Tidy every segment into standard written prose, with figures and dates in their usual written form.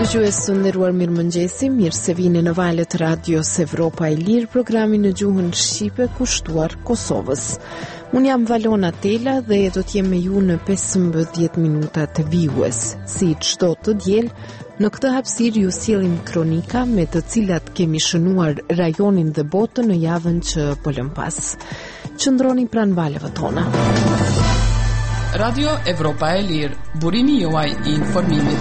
Dëgjues të nderuar, mirëmëngjesi, mirë se vini në valët e Radios Evropa e Lirë, programin në gjuhën shqipe kushtuar Kosovës. Unë jam Valona Tela dhe do të jem me ju në 15 minuta të vijues. Si çdo të diel, në këtë hapësirë ju sjellim kronika me të cilat kemi shënuar rajonin dhe botën në javën që po lëm pas. Qëndroni pranë valëve tona. Radio Evropa e Lirë, burimi juaj I informimit.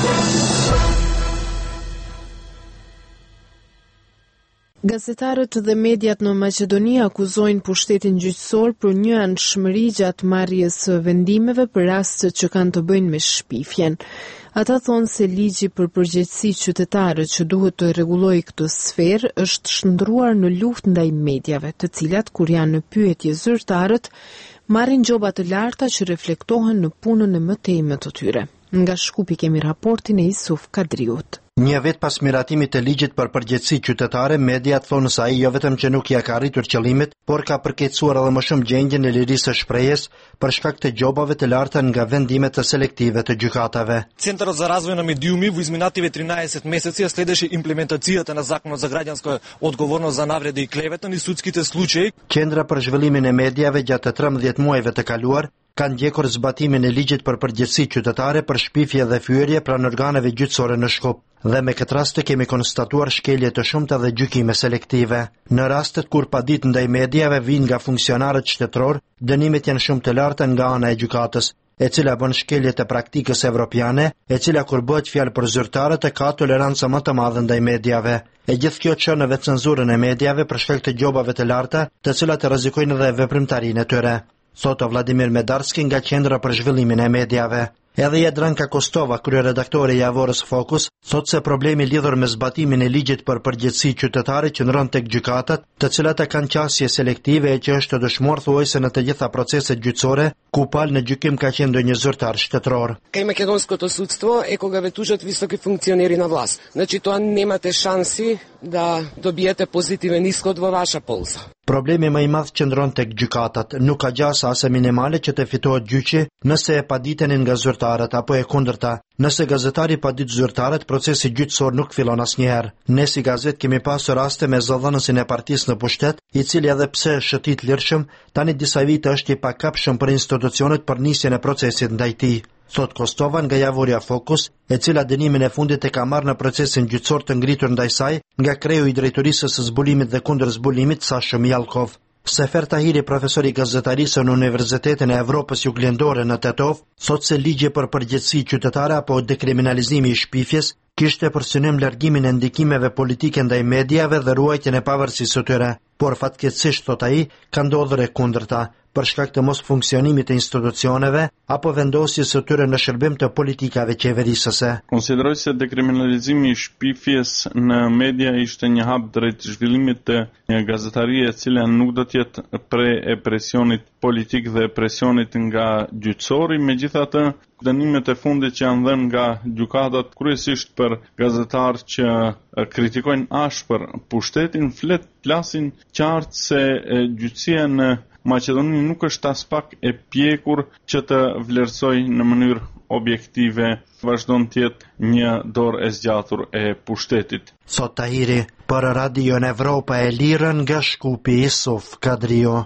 Gazetarët dhe mediat në Maqedoni akuzojnë pushtetin gjyqësor për një anshmëri gjatë marrjes së vendimeve për rastet që kanë të bëjnë me shpifjen. Ata thonë se ligji për përgjegjësi qytetare që duhet të rregullojë këtë sferë është shndruar në luftë ndaj mediave, të cilat kur janë në pyetje zyrtarët marrin gjoba të larta që reflektohen në punën e mëtejme të tyre. Nga Shkupi kemi raportin e Isuf Kadriut. Një vit pas miratimit të ligjit për përgjegjësi qytetare, mediat thonë se ai jo vetëm që nuk ja ka arritur qëllimit, por ka përkeqësuar edhe më shumë gjendjen e lirisë së shprehjes për shkak të gjobave të larta nga vendimet të selektive të gjykatave. Центърът за развой на медиуми во изминативе 13 месеци следеше имплементацията на Законот за граѓанска одговорност за навреди и клевета në судските случаи. Qendra për zhvillimin e mediave gjatë 13 muajve të kaluar kanë ndjekur zbatimin e ligjit për përgjegjësi qytetare për shpifje dhe fyerje pranë organeve gjyqësore në Shkup. Dhe me këtë rast kemi konstatuar shkelje të shumta dhe gjykime selektive. Në rastet kur padit ndaj mediave vijnë nga funksionarët shtetëror, dënimet janë shumë të larta nga ana e gjykatës, e cila bën shkelje të praktikës evropiane, e cila kur bëhet fjalë për zyrtarët ka tolerancë më të madhe ndaj mediave. E gjithë kjo çon në cenzurën e mediave për shkak të gjobave të larta, të cilat rrezikojnë edhe veprimtarinë e tyre. Thotë Vladimir Medarski nga Qendra për zhvillimin e mediave. Edhe Jadranka Kostova, kryeredaktore e javorës Fokus, thotë se problemi lidhur me zbatimin e ligjit për përgjegjësi qytetare qëndron tek gjykatat, të cilat kanë qasje selektive e që është dëshmuar thuajse në të gjitha proceset gjyqësore, ku palë në gjykim ka qenë ndonjë zyrtar shtetëror. Кај македонското судство е кога ве тужат високи функционери на власт. Значи тоа немате шанси да добиете позитивен исход во ваша полза. Problemi më I madh qëndron tek gjykatat, nuk ka gjasa ase minimale që të fitohet gjyqi nëse e paditenin nga zyrtarët apo e kundërta. Nëse gazetari padit zyrtarët, procesi gjyqësor nuk fillon asnjëherë. Ne si gazet kemi pasur raste me zëdhënësin e partisë në pushtet, I cili edhe pse është shëtit lirshëm, tani disa vite është I pakapshëm për institucionet për nisjen e procesit ndaj tij. Thot Kostova nga javorja Fokus, e cila dënimin e fundit e ka marrë në procesin gjyqësor të ngritur ndaj saj nga kreu I drejtorisë së zbulimit dhe kundër zbulimit Sasha Mjalkov. Sefer Tahiri, profesor I gazetarisë në Universitetin e Evropës Juglindore në Tetov, thot se ligji për përgjegjësi qytetare apo dekriminalizimi I shpifjes kishte për synim largimin e ndikimeve politike ndaj mediave dhe ruajtjen e pavarësisë së tyre, por fatkeqësisht thot ai, ka ndodhur e kundërta, për shkak të mos funksionimit të institucioneve apo vendosjes së tyre në shërbim të politikave qeverisëse. Konsideroj se dekriminalizimi I shpifjes në media ishte një hap drejt zhvillimit të një gazetarie e cila nuk do të jetë pre e presionit politik dhe presionit nga gjyqësori, megjithatë dënimet e fundit që janë dhënë nga gjykatat kryesisht për gazetarë që kritikojnë ashpër pushtetin, flasin qartë se gjyqësia në Maqedoni nuk është as pak e pjekur që të vlerësojë në mënyrë objektive, vazhdon të jetë një dorë e zgjatur e pushtetit. Thot Tahiri, për Radio Evropa e Lirë nga Shkupi Isuf Kadrio.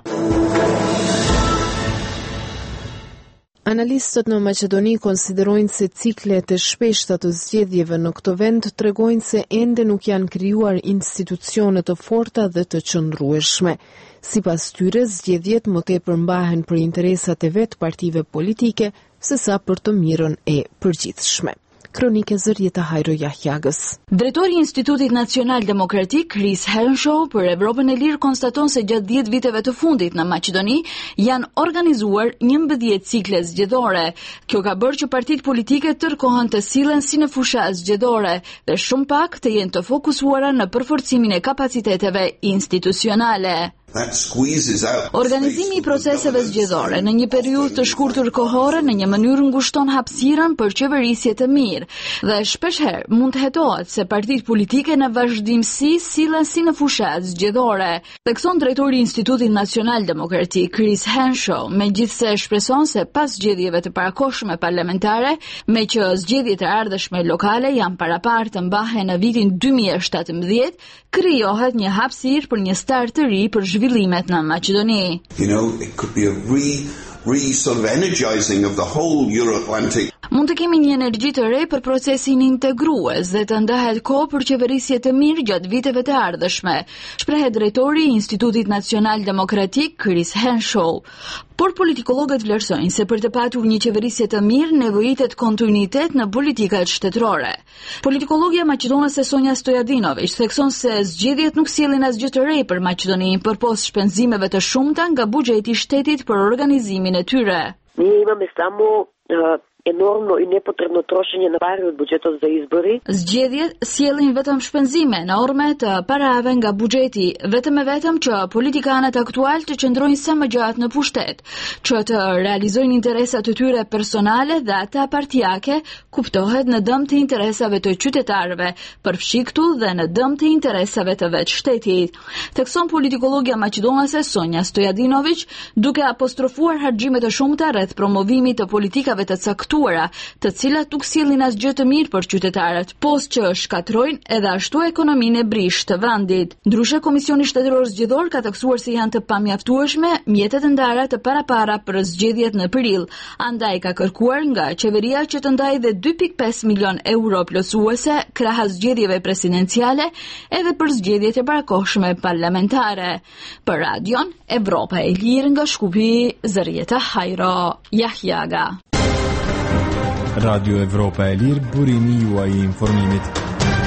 Analistët në Maqedoni konsiderojnë se ciklet e shpeshta të zgjedhjeve në këtë vend tregojnë se ende nuk janë krijuar institucione të forta dhe të qëndrueshme. Sipas tyre, zgjedhjet më tepër mbahen për interesat e vetë partive politike sesa për të mirën e përgjithshme. Kronike Zërieta Hajro Jahjagës. Drejtori I Institutit Nacional Demokratik, Chris Henshaw, për Evropën e Lirë konstaton se gjatë 10 viteve të fundit në Maqedoni janë organizuar 11 cikle zgjedhore. Kjo ka bërë që partitë politike tërkohën të sillen si në fusha zgjedhore dhe shumë pak të jenë të fokusuara në përforcimin e kapaciteteve institucionale. Organizimi I proceseve zgjedhore në një periudhë të shkurtër kohore në një mënyrë ngushton hapësirën për qeverisje të mirë dhe shpeshherë mund të hetohet se partitë politike në vazhdimsi sillen si në fushat zgjedhore. Thekson drejtori I Institutit Nacional Demokratik Chris Henshaw, megjithse shpreson se pas zgjedhjeve të parakohshme parlamentare, me që zgjedhjet e ardhshme lokale janë paraparë të mbahen në vitin 2017, krijohet një hapësirë për një start të ri për zhvillimet në Maqedoni. It could be a sort of energizing of the whole Euro-Atlantic. Mund të kemi një energji të re për procesin integrues dhe të ndahet kohë për qeverisje të mirë gjatë viteve të ardhshme, shprehet drejtori I Institutit Nacional Demokratik Chris Henshaw. Por politikologjët vlerësojnë se për të patur një qeverisje të mirë nevojitet kontinuitet në politikat shtetërore. Politikologjja maqedonase Sonja Stojadinović thekson se zgjedhjet nuk sjellin asgjë të re për Maqedoninë përpos shpenzimeve të shumta nga buxheti I shtetit për organizimin e tyre. Ние имаме само enormno I nepotrebno trošenje na pare od budžeta za izbori. Zgjedhjet sjellin vetëm shpenzime enorme të parave nga buxheti, vetëm e vetëm që politikanët aktual të qëndrojnë sa më gjatë në pushtet, që të realizojnë interesat të tyre personale dhe ata partijake, kuptohet në dëm të interesave të qytetarëve, përfshi këtu dhe në dëm të interesave të vetë shtetit. Thekson politikologjja maqedonase Sonja Stojadinović, duke apostrofuar harxhime të shumta rreth promovimit të politikave të caktuara, të cilat nuk sjellin asgjë të mirë për qytetarët, post që shkatrojnë edhe ashtu ekonominë e brish të vendit. Ndryshe, Komisioni Shtetëror Zgjedhor ka theksuar se janë të pamjaftueshme mjetet e ndara të parapara për zgjedhjet në prill, andaj ka kërkuar nga qeveria që të ndajë dhe 2.5 milion euro plotësuese krahas zgjedhjeve presidenciale edhe për zgjedhjet e parakohshme parlamentare. Për Radion Evropa e Lirë nga Shkupi, Zërieta Hajro, Jahjaga. Radio Evropa e Lirë, burimi juaj I informimit.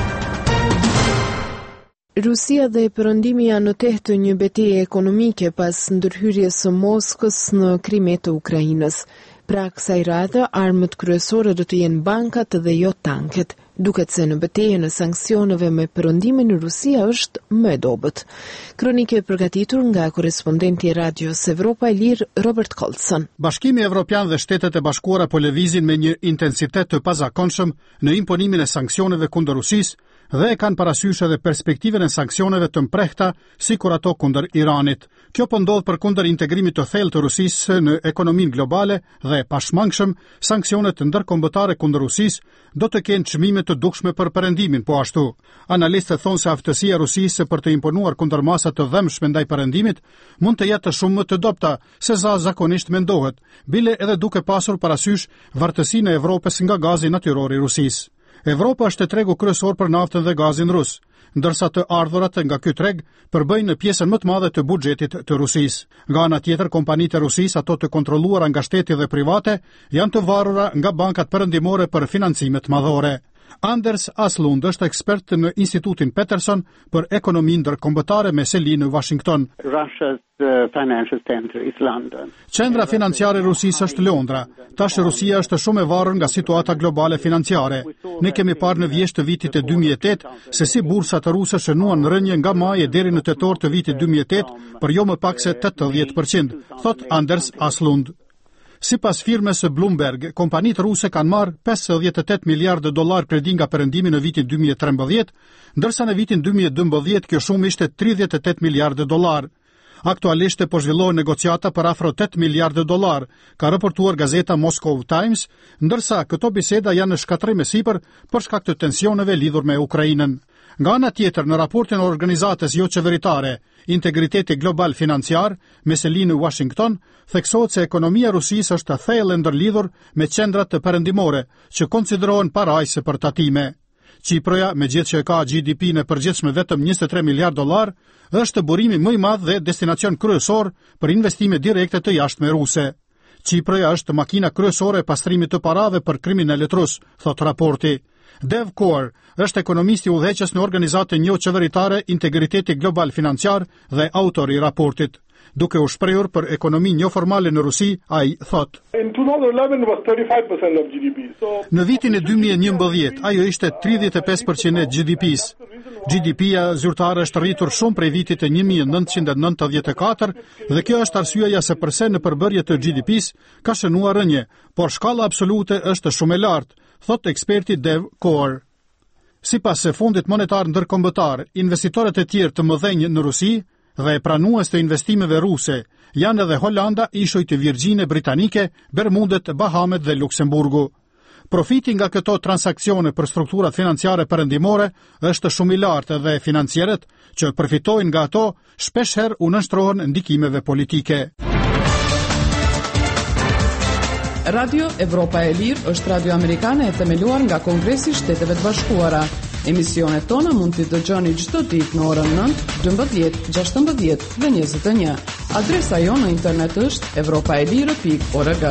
Rusia dhe Perëndimi janë në teht të një betejë ekonomike pas ndërhyrjes së Moskës në Krime të Ukrainës. Pra kësaj radhe, armët kryesore do të jenë bankat dhe jo tanket. Duket se në betejën e sanksioneve me Perëndimin Rusia është më e dobët. Kronike e përgatitur nga korespondenti I Radios Evropa e Lirë Robert Colson. Bashkimi Evropian dhe Shtetet e Bashkuara po lëvizin me një intensitet të pazakonshëm në imponimin e sanksioneve kundër Rusisë dhe e kanë parasysh edhe perspektiven e sanksioneve të mprehta si kur ato kundër Iranit. Kjo po ndodh përkundër integrimit të thellë të Rusisë në ekonominë globale dhe pashmangshëm, sanksionet të ndërkombëtare kundër Rusisë do të kenë çmime të dukshme për Perëndimin, po ashtu. Analistët thonë se aftësia e Rusisë për të imponuar kundër masa të dhëmshme ndaj Perëndimit mund të jetë shumë më të dobta se sa zakonisht mendohet, bile edhe duke pasur parasysh vartësinë e Evropës nga gazi natyror I Rusisë. Evropa është tregu kryesor për naftën dhe gazin rus, ndërsa të ardhurat nga ky treg përbëjnë në pjesën më të madhe të buxhetit të Rusisë. Nga ana tjetër, kompanitë e Rusisë, ato të kontrolluara nga shteti dhe private, janë të varura nga bankat perëndimore për financimet madhore. Anders Aslund është ekspert në Institutin Peterson për ekonomi ndërkombëtare me seli në Washington. Qendra financiare e Rusisë është Londra. Tash Rusia është shumë e varur nga situata globale financiare. Ne kemi parë në vjesht të vitit e 2008 se si bursat ruse shënuan rënje nga maje deri në tetor të vitit 2008 për jo më pak se 80%, thot Anders Aslund. Sipas firmës së Bloomberg, kompanitë ruse kanë marrë 58 miliardë dollar kredi nga Perëndimi në vitin 2013, ndërsa në vitin 2012 kjo shumë ishte 38 miliardë dollar. Aktualisht po zhvillohen negociata për afro 8 miliardë dollar, ka raportuar gazeta Moscow Times, ndërsa këto biseda janë në shkatrim e sipër për shkak të tensioneve lidhur me Ukrainën. Nga ana tjetër, në raportin e organizatës jo qeveritare Integriteti Global Financiar, me seli në Washington, theksohet se ekonomia e Rusisë është thellë ndërlidhur me qendrat të perëndimore, që konsiderohen parajse për tatime. Çiproja, megjithëse që ka GDP në përgjithshme vetëm 23 miliardë dollar, është burimi më I madh dhe destinacion kryesor për investime direkte të jashtme ruse. Çiproja është makina kryesore e pastrimit të parave për kriminalet rus, thot raporti. Dev Kaur është ekonomisti udhëheqës në organizatën jo qeveritare Integriteti Global Financiar dhe autori I raportit. duke u shprehur për ekonominë jo formale në Rusi, ai thot: In 2011 was 35% of GDP. Në vitin e 2011, ajo ishte 35% e GDP-s. GDP-ja zyrtare është rritur shumë prej vitit të 1994 dhe kjo është arsyeja se përse në përbërje të GDP-s ka shënuar rënje, por shkalla absolute është shumë e lartë, thot eksperti Dev Kaur. Sipas Fondit Monetar Ndërkombëtar, investitorët e tjerë të mëdhenj në Rusi dhe pranues të investimeve ruse janë edhe Holanda, Ishujt e Virgjine Britanike, Bermudet, Bahamet dhe Luksemburgu. Profiti nga këto transakcione për strukturat financiare perëndimore është shumë i lartë dhe financierët që përfitojnë nga ato shpeshherë u nënshtrohen ndikimeve politike. Radio Evropa e Lirë është radio amerikane e themeluar nga Kongresi i Shteteve të Bashkuara. Emisionet tona mund t'i dëgjoni çdo ditë në orën 9, 12, 16 dhe 21. Adresa jonë në internet është europaelire.org.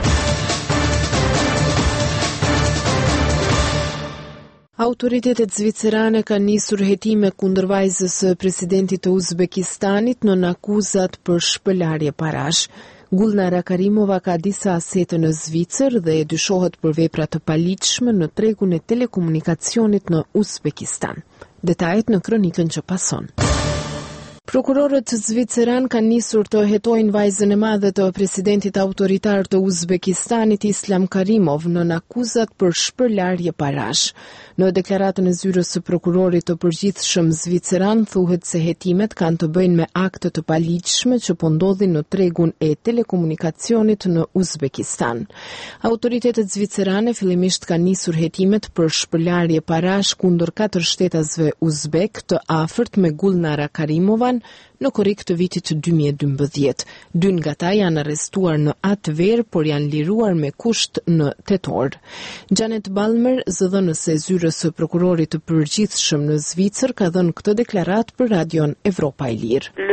Autoritetet zvicerane kanë nisur hetime kundër vajzës së presidentit të Uzbekistanit në akuzat për shpëlarje parash. Gulnara Karimova ka disa asete në Zvicër dhe e dyshohet për vepra të paligjshme në tregun e telekomunikacionit në Uzbekistan. Detajet në kronikën që pason. Prokurorët zviceran kanë nisur të hetojnë vajzën e madhe të presidentit autoritar të Uzbekistanit Islam Karimov në akuzat për shpërlarje parash. Në deklaratën e zyrës së prokurorit të përgjithshëm zviceran thuhet se hetimet kanë të bëjnë me akte të paligjshme që po ndodhin në tregun e telekomunikacionit në Uzbekistan. Autoritetet zvicerane fillimisht kanë nisur hetimet për shpërlarje parash kundër 4 shtetasve uzbek të afërt me Gulnara Karimovan në korrik të vitit 2012. 2 nga ta janë arrestuar në atë verë, por janë liruar me kusht në tetor. Janet Balmer, zëdhënëse e zyrës së prokurorit të përgjithshëm në Zvicër, ka dhënë këtë deklarat për radion Evropa e Lirë.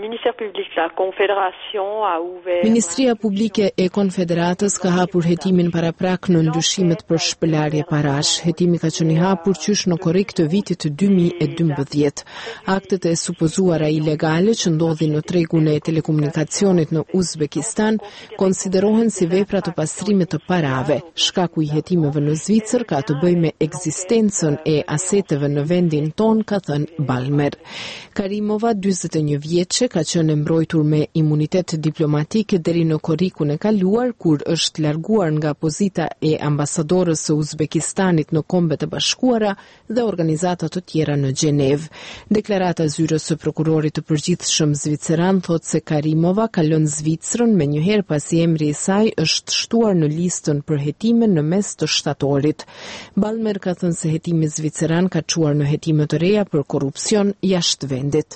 Ministria Publike e Konfederatës ka hapur hetimin paraprak në ndyshimet për shpëlarje parash. Hetimi ka qenë i hapur qysh në korrik të vitit 2012. Aktet e supozuara ilegale që ndodhin në tregun e telekomunikacionit në Uzbekistan konsiderohen si vepra të pastrimit të parave. Shkaku i hetimeve në Zvicër ka të bëjë me ekzistencën e aseteve në vendin ton, ka thënë Balmer. Karimova, 41 vjeçe, ka qenë mbrojtur me imunitet diplomatik deri në korrikun e kaluar, kur është larguar nga pozita e ambasadorës së Uzbekistanit në Kombet e Bashkuara dhe organizata të tjera në Gjenevë. Deklarata e zyrës së prokurorit të përgjithshëm zviceran thot se Karimova ka lënë Zvicrën menjëherë pasi emri i saj është shtuar në listën për hetime në mes të shtatorit. Balmer ka thënë se hetimi zviceran ka çuar në hetime të reja për korrupsion jashtë vendit.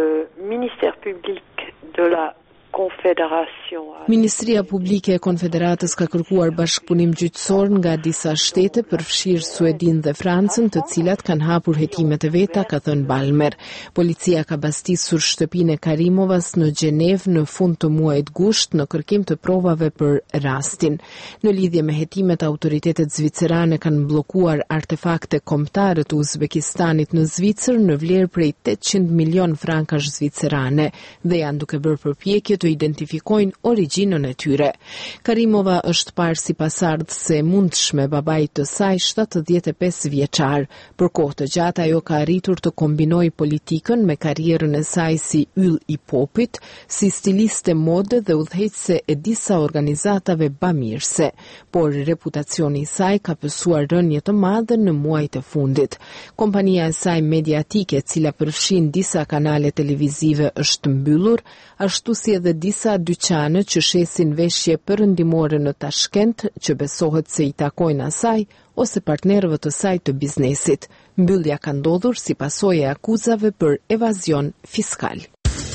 Ministria Publike e Konfederatës ka kërkuar bashkëpunim gjyqësor nga disa shtete, përfshirë Suedin dhe Francën, të cilat kanë hapur hetimet e veta, ka thënë Balmer. Policia ka bastisur shtëpinë e Karimovas në Gjenevë në fund të muajit gusht në kërkim të provave për rastin. Në lidhje me hetimet, autoritetet zvicerane kanë bllokuar artefakte kombëtare të Uzbekistanit në Zvicër në vlerë prej 800 milion frankash zvicerane dhe janë duke bërë përpjekje të identifikojnë origjinën e tyre. Karimova është parë si pasardhëse mundshme babait të saj 75 vjeçar. Për kohë të gjatë ajo ka arritur të kombinojë politikën me karrierën e saj si yll i popit, si stiliste mode dhe udhëheqëse e disa organizatave bamirëse, por reputacioni i saj ka pësuar rënje të madhe në muajt e fundit. Kompania e saj mediatike, e cila përfshin disa kanale televizive, është mbyllur, ashtu si edhe disa dyqane që shesin veshje perëndimore në Tashkent që besohet se i takojnë asaj ose partnerëve të saj të biznesit. Mbyllja ka ndodhur si pasojë e akuzave për evazion fiskal.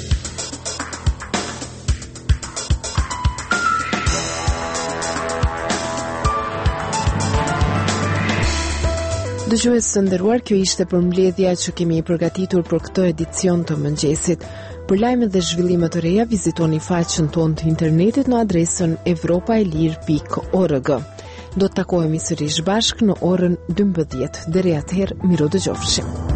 Dëgjues të nderuar, kjo ishte përmbledhja që kemi përgatitur për këtë edicion të mëngjesit. Për lajmet dhe zhvillimet të reja, vizitoni faqen tonë të internetit në adresën europaelir.org. Do të takohemi sërish bashkë në orën 12. Deri atëherë, miro dëgjofshim.